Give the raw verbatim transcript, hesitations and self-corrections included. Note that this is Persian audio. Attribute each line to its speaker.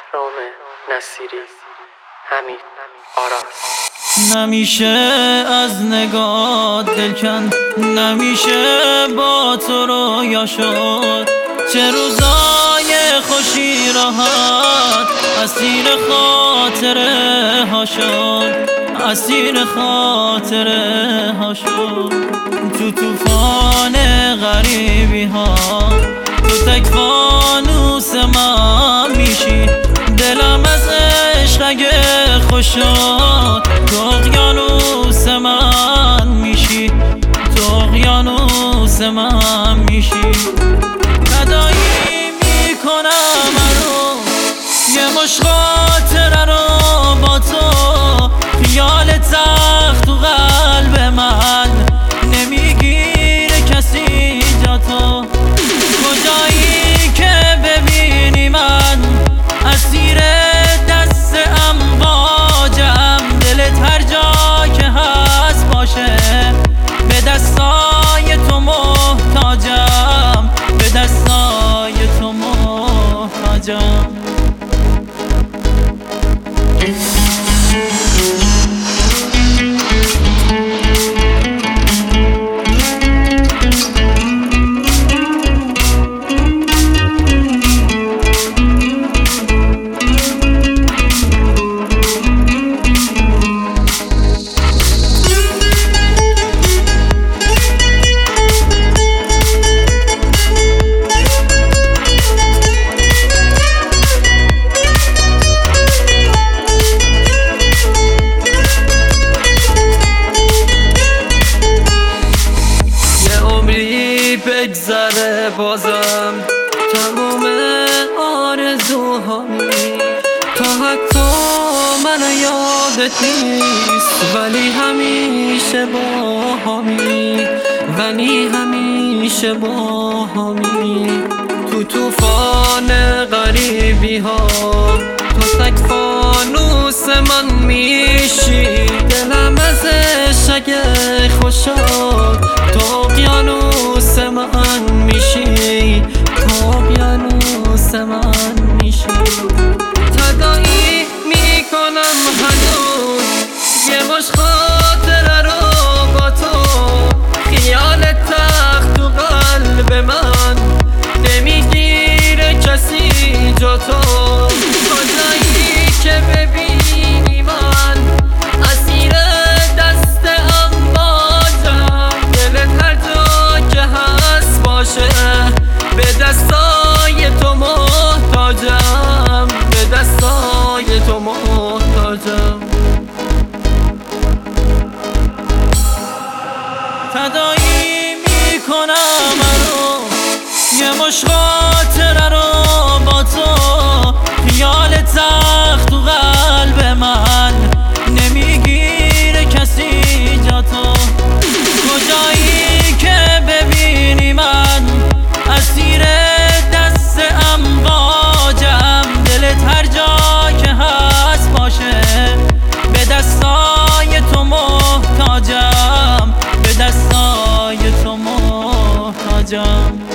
Speaker 1: رام نصیری حمید آراس.
Speaker 2: نمیشه از نگاه دل کند، نمیشه با تو رویا شد. چه روزای خوشی راحت اسیر خاطره ها شد، اسیر خاطره ها شد. تو طوفان غریبی ها تو تک فانوس من میشی، دلم از عشق اگه خوش شد تو اقیانوس من میشی، تو اقیانوس من میشی. تداعی میکنم رو یه مشت خاطره رو با تو، خیال تخت تو قلب من نمیگیره کسی جا تو. کجایی که ببینی من اسیر دست امواجم، دلت هر جا که هست باشه به دستای تو محتاجم، به دستای تو محتاجم. بگذره بازم تموم آرزوهامی، تا حتی من یادت نیست ولی همیشه با همی، ولی همیشه با همی. تو طوفان غریبی ها تو تک فانوس من میشی، دلم از عشق اگه خوش شد تو اقیانوس من میشی، تو اقیانوس من میشی. تداعی میکنم هنوز یه مشت خاطره رو با تو، خیال تخت تو قلب من نمیگیره کسی جا تو. کجایی که ببینی من اسیر دست امواجم، دلت هر جا که هست باشه به دستای تو محتاجم، به دستای تو محتاجم. تداعی میکنم رو یه مشت خاطره رو با تو، خیال تخت تو قلب من نمیگیره کسی جا تو. کجایی که ببینی من اسیر دست امواجم، دلت هر جا که هست باشه به دستای تو محتاجم، به دستای تو محتاجم.